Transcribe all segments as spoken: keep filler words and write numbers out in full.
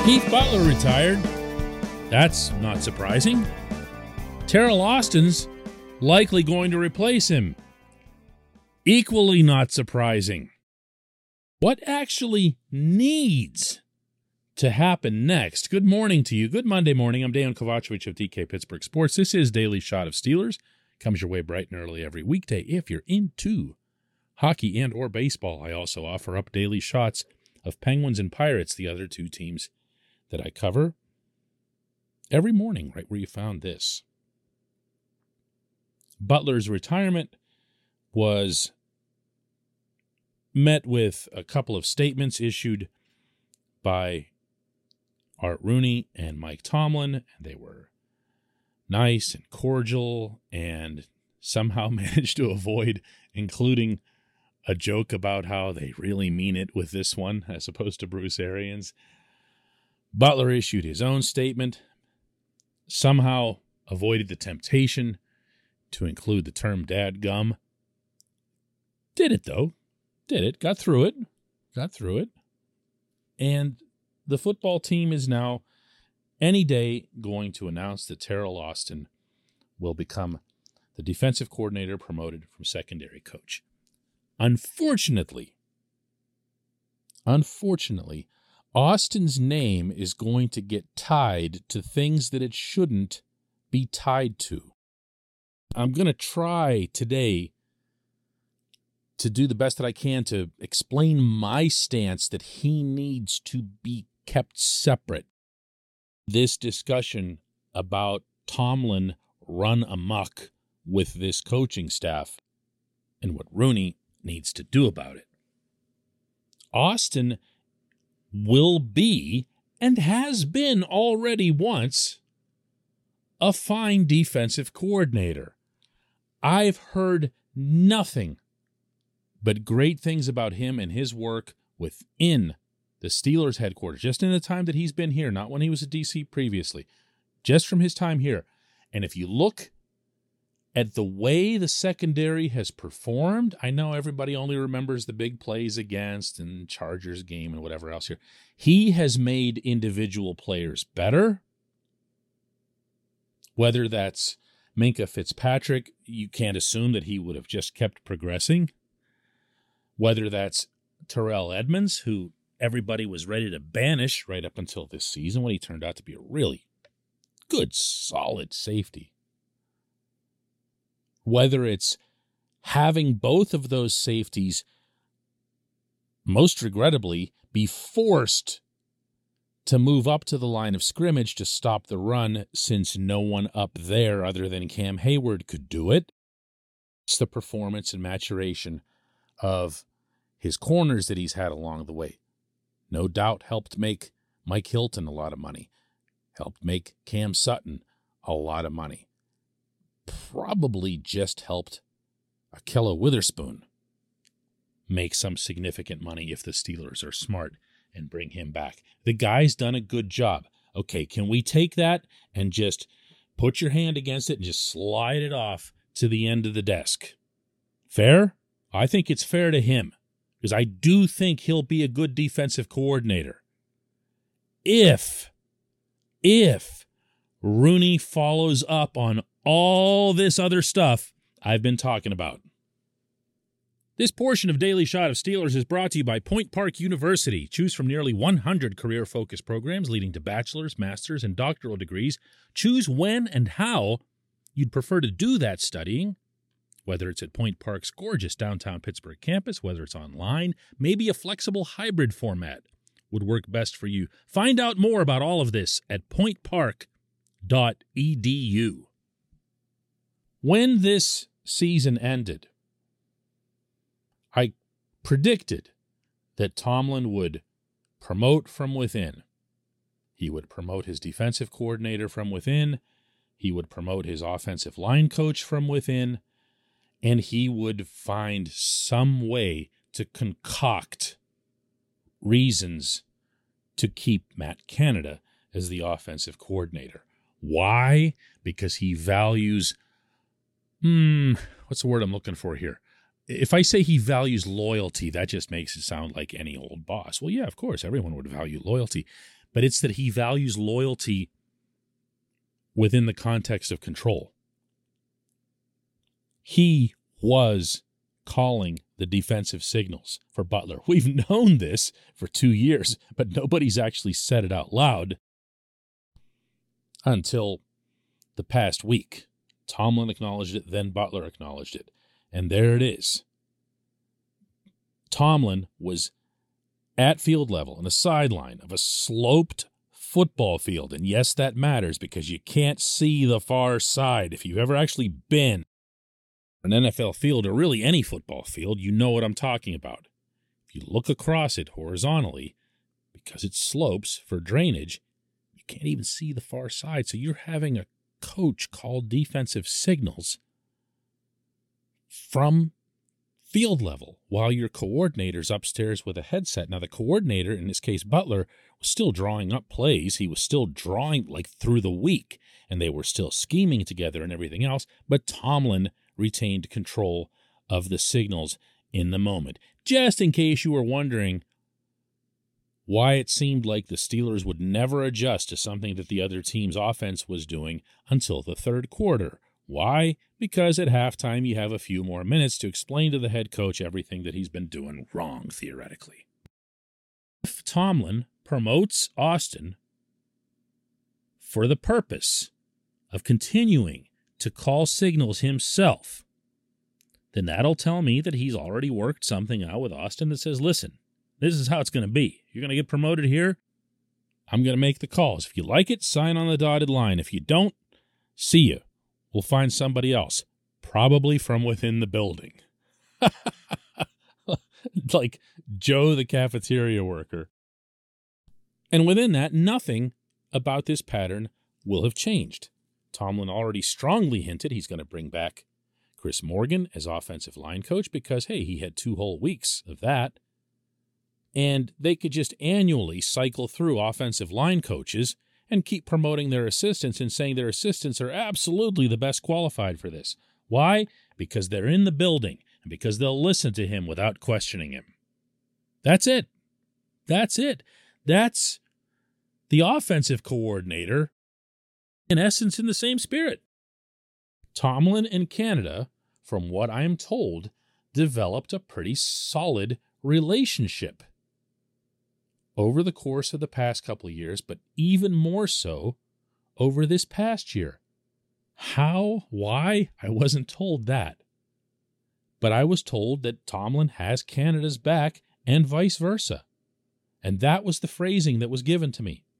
Keith Butler retired. That's not surprising. Teryl Austin's likely going to replace him. Equally not surprising. What actually needs to happen next? Good morning to you. Good Monday morning. I'm Dan Kovacevic of D K Pittsburgh Sports. This is Daily Shot of Steelers. Comes your way bright and early every weekday. If you're into hockey and or baseball, I also offer up daily shots of Penguins and Pirates, the other two teams that I cover every morning, right where you found this. Butler's retirement was met with a couple of statements issued by Art Rooney and Mike Tomlin, and they were nice and cordial and somehow managed to avoid including a joke about how they really mean it with this one as opposed to Bruce Arians. Butler issued his own statement, somehow avoided the temptation to include the term dadgum. Did it, though. Did it. Got through it. Got through it. And the football team is now, any day, going to announce that Teryl Austin will become the defensive coordinator promoted from secondary coach. Unfortunately, unfortunately, Austin's name is going to get tied to things that it shouldn't be tied to. I'm going to try today to do the best that I can to explain my stance that he needs to be kept separate. This discussion about Tomlin run amok with this coaching staff and what Rooney needs to do about it. Austin will be, and has been already once, a fine defensive coordinator. I've heard nothing but great things about him and his work within the Steelers headquarters, just in the time that he's been here, not when he was at D C previously, just from his time here. And if you look at the way the secondary has performed, I know everybody only remembers the big plays against and Chargers game and whatever else here. He has made individual players better. Whether that's Minkah Fitzpatrick, you can't assume that he would have just kept progressing. Whether that's Terrell Edmunds, who everybody was ready to banish right up until this season when he turned out to be a really good, solid safety. Whether it's having both of those safeties, most regrettably, be forced to move up to the line of scrimmage to stop the run since no one up there other than Cam Hayward could do it. It's the performance and maturation of his corners that he's had along the way. No doubt helped make Mike Hilton a lot of money. Helped make Cam Sutton a lot of money. Probably just helped Ahkello Witherspoon make some significant money if the Steelers are smart and bring him back. The guy's done a good job. Okay, can we take that and just put your hand against it and just slide it off to the end of the desk? Fair? I think it's fair to him because I do think he'll be a good defensive coordinator. If, if Rooney follows up on all this other stuff I've been talking about. This portion of Daily Shot of Steelers is brought to you by Point Park University. Choose from nearly one hundred career-focused programs leading to bachelor's, master's, and doctoral degrees. Choose when and how you'd prefer to do that studying, whether it's at Point Park's gorgeous downtown Pittsburgh campus, whether it's online, maybe a flexible hybrid format would work best for you. Find out more about all of this at point park dot e d u. When this season ended, I predicted that Tomlin would promote from within. He would promote his defensive coordinator from within. He would promote his offensive line coach from within. And he would find some way to concoct reasons to keep Matt Canada as the offensive coordinator. Why? Because he values, hmm, what's the word I'm looking for here? If I say he values loyalty, that just makes it sound like any old boss. Well, yeah, of course, everyone would value loyalty. but it's that he values loyalty within the context of control. He was calling the defensive signals for Butler. We've known this for two years, but nobody's actually said it out loud until the past week. Tomlin acknowledged it, then Butler acknowledged it. And there it is. Tomlin was at field level on the sideline of a sloped football field. And yes, that matters because you can't see the far side. If you've ever actually been on an N F L field or really any football field, you know what I'm talking about. If you look across it horizontally, because it slopes for drainage, you can't even see the far side. So you're having a coach call defensive signals from field level while your coordinator's upstairs with a headset. Now, the coordinator, in this case Butler, was still drawing up plays. He was still drawing like through the week, and they were still scheming together and everything else, but Tomlin retained control of the signals in the moment. Just in case you were wondering why it seemed like the Steelers would never adjust to something that the other team's offense was doing until the third quarter. Why? Because at halftime you have a few more minutes to explain to the head coach everything that he's been doing wrong, theoretically. If Tomlin promotes Austin for the purpose of continuing to call signals himself, then that'll tell me that he's already worked something out with Austin that says, listen, this is how it's going to be. You're going to get promoted here. I'm going to make the calls. If you like it, sign on the dotted line. If you don't, see you. We'll find somebody else, probably from within the building. Like Joe, the cafeteria worker. And within that, nothing about this pattern will have changed. Tomlin already strongly hinted he's going to bring back Chris Morgan as offensive line coach because, hey, he had two whole weeks of that. And they could just annually cycle through offensive line coaches and keep promoting their assistants and saying their assistants are absolutely the best qualified for this. Why? Because they're in the building and because they'll listen to him without questioning him. That's it. That's it. That's the offensive coordinator, in essence, in the same spirit. Tomlin and Canada, from what I'm told, developed a pretty solid relationship over the course of the past couple of years, but even more so over this past year. How? Why? I wasn't told that. But I was told that Tomlin has Canada's back and vice versa. And that was the phrasing that was given to me.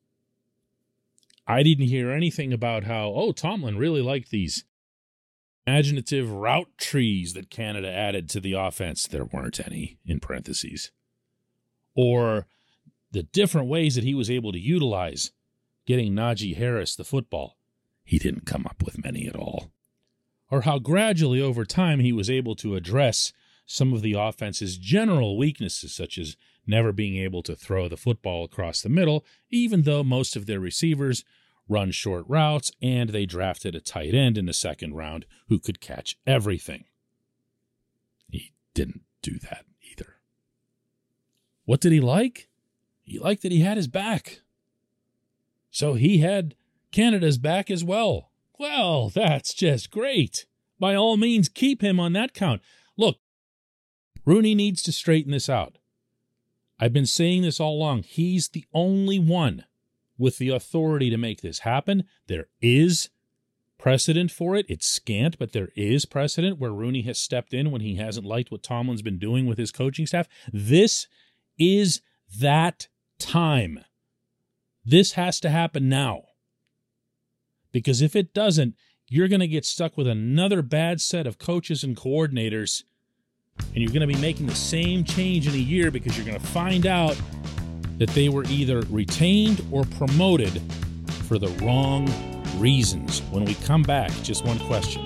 I didn't hear anything about how, oh, Tomlin really liked these imaginative route trees that Canada added to the offense. There weren't any, in parentheses. Or the different ways that he was able to utilize getting Najee Harris the football. He didn't come up with many at all. Or how gradually over time he was able to address some of the offense's general weaknesses, such as never being able to throw the football across the middle, even though most of their receivers run short routes and they drafted a tight end in the second round who could catch everything. He didn't do that either. What did he like? He liked that he had his back. So he had Canada's back as well. Well, that's just great. By all means, keep him on that count. Look, Rooney needs to straighten this out. I've been saying this all along. He's the only one with the authority to make this happen. There is precedent for it. It's scant, but there is precedent where Rooney has stepped in when he hasn't liked what Tomlin's been doing with his coaching staff. This is that time. This has to happen now. Because if it doesn't, you're going to get stuck with another bad set of coaches and coordinators, and you're going to be making the same change in a year because you're going to find out that they were either retained or promoted for the wrong reasons. When we come back, just one question.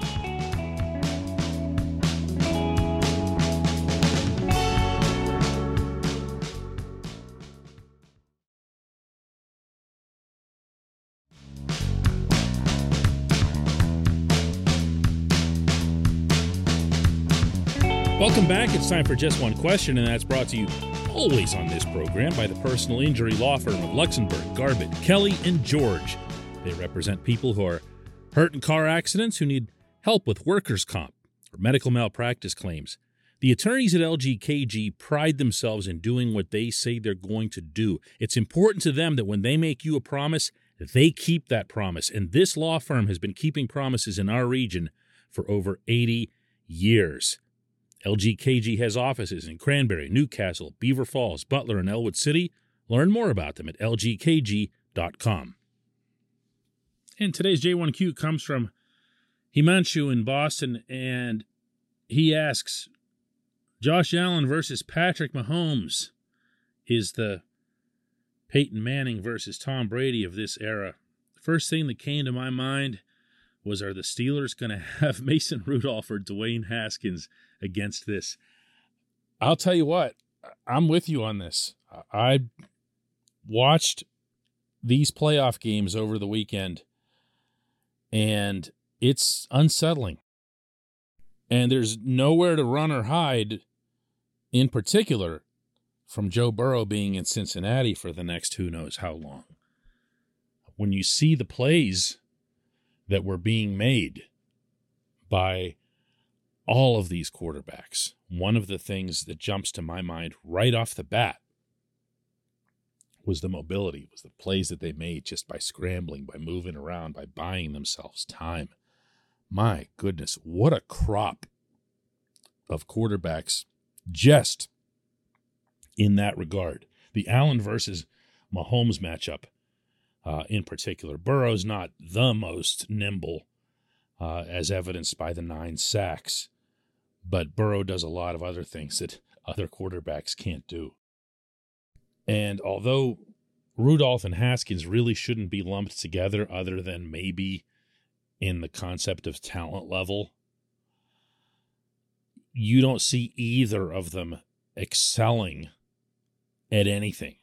Welcome back. It's time for Just One Question, and that's brought to you always on this program by the personal injury law firm of Luxembourg, Garbett, Kelly, and George. They represent people who are hurt in car accidents, who need help with workers' comp or medical malpractice claims. The attorneys at L G K G pride themselves in doing what they say they're going to do. It's important to them that when they make you a promise, they keep that promise. And this law firm has been keeping promises in our region for over eighty years. L G K G has offices in Cranberry, Newcastle, Beaver Falls, Butler, and Elwood City. Learn more about them at L G K G dot com. And today's J one Q comes from Himanshu in Boston, and he asks, Josh Allen versus Patrick Mahomes is the Peyton Manning versus Tom Brady of this era. The first thing that came to my mind was, are the Steelers going to have Mason Rudolph or Dwayne Haskins against this? I'll tell you what, I'm with you on this. I watched these playoff games over the weekend, and it's unsettling. And there's nowhere to run or hide, in particular, from Joe Burrow being in Cincinnati for the next who knows how long. When you see the plays that were being made by all of these quarterbacks, one of the things that jumps to my mind right off the bat was the mobility, was the plays that they made just by scrambling, by moving around, by buying themselves time. My goodness, what a crop of quarterbacks just in that regard. The Allen versus Mahomes matchup uh, in particular. Burrow's not the most nimble, uh, as evidenced by the nine sacks, but Burrow does a lot of other things that other quarterbacks can't do. And although Rudolph and Haskins really shouldn't be lumped together other than maybe in the concept of talent level, you don't see either of them excelling at anything.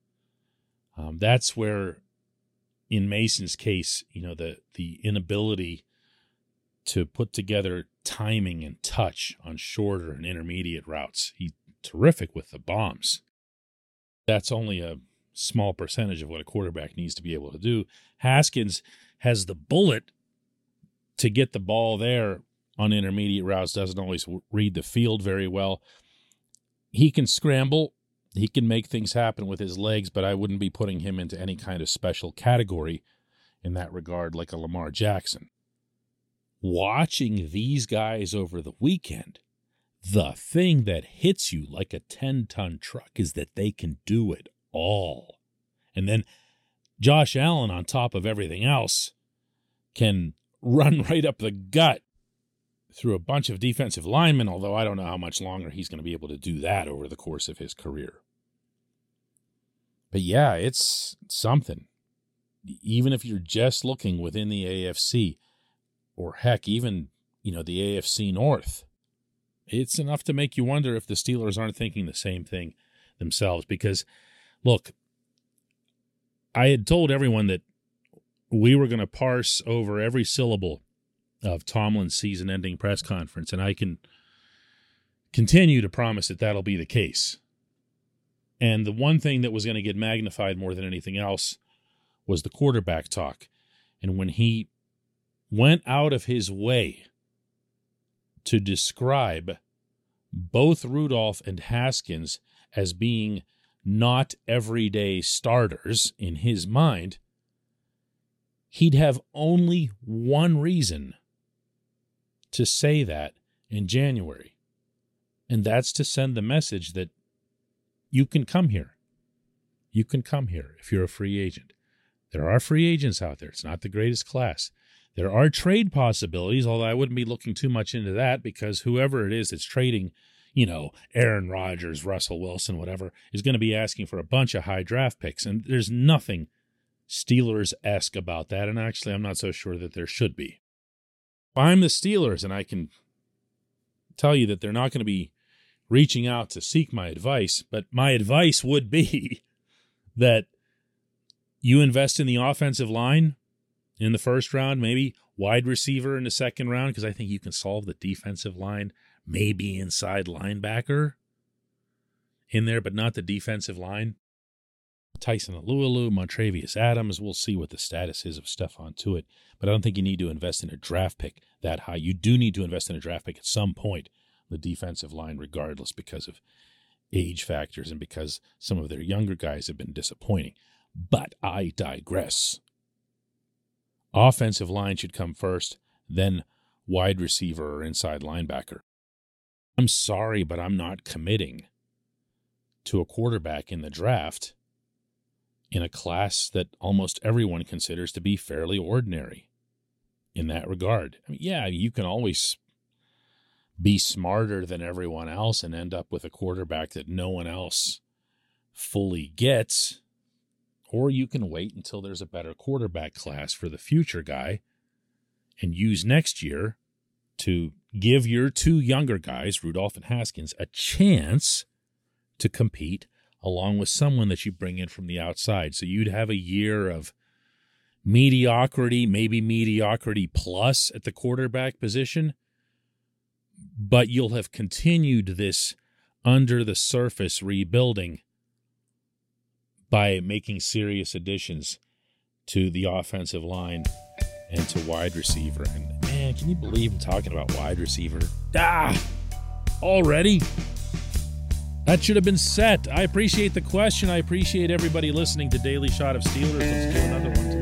Um, that's where, in Mason's case, you know, the the inability to put together timing and touch on shorter and intermediate routes. He's terrific with the bombs. That's only a small percentage of what a quarterback needs to be able to do. Haskins has the bullet to get the ball there on intermediate routes, doesn't always read the field very well. He can scramble. He can make things happen with his legs, but I wouldn't be putting him into any kind of special category in that regard like a Lamar Jackson. Watching these guys over the weekend, the thing that hits you like a ten-ton truck is that they can do it all. And then Josh Allen, on top of everything else, can run right up the gut through a bunch of defensive linemen, although I don't know how much longer he's going to be able to do that over the course of his career. But yeah, it's something. Even if you're just looking within the A F C, or heck, even, you know, the A F C North, it's enough to make you wonder if the Steelers aren't thinking the same thing themselves. Because, look, I had told everyone that we were going to parse over every syllable of Tomlin's season-ending press conference, and I can continue to promise that that'll be the case. And the one thing that was going to get magnified more than anything else was the quarterback talk. And when he went out of his way to describe both Rudolph and Haskins as being not everyday starters in his mind, he'd have only one reason to say that in January, and that's to send the message that you can come here. You can come here if you're a free agent. There are free agents out there. It's not the greatest class. There are trade possibilities, although I wouldn't be looking too much into that because whoever it is that's trading, you know, Aaron Rodgers, Russell Wilson, whatever, is going to be asking for a bunch of high draft picks, and there's nothing Steelers-esque about that, and actually I'm not so sure that there should be. I'm the Steelers, and I can tell you that they're not going to be reaching out to seek my advice, but my advice would be that you invest in the offensive line in the first round, maybe wide receiver in the second round, because I think you can solve the defensive line maybe inside linebacker in there, but not the defensive line. Tyson Alualu, Montravius Adams, we'll see what the status is of Stephon Tuitt, but I don't think you need to invest in a draft pick that high. You do need to invest in a draft pick at some point, the defensive line, regardless, because of age factors and because some of their younger guys have been disappointing. But I digress. Offensive line should come first, then wide receiver or inside linebacker. I'm sorry, but I'm not committing to a quarterback in the draft in a class that almost everyone considers to be fairly ordinary in that regard. I mean, yeah, you can always be smarter than everyone else and end up with a quarterback that no one else fully gets, or you can wait until there's a better quarterback class for the future guy and use next year to give your two younger guys, Rudolph and Haskins, a chance to compete along with someone that you bring in from the outside. So you'd have a year of mediocrity, maybe mediocrity plus at the quarterback position, but you'll have continued this under-the-surface rebuilding by making serious additions to the offensive line and to wide receiver. And, man, can you believe I'm talking about wide receiver? Ah! Already? That should have been set. I appreciate the question. I appreciate everybody listening to Daily Shot of Steelers. Let's do another one today.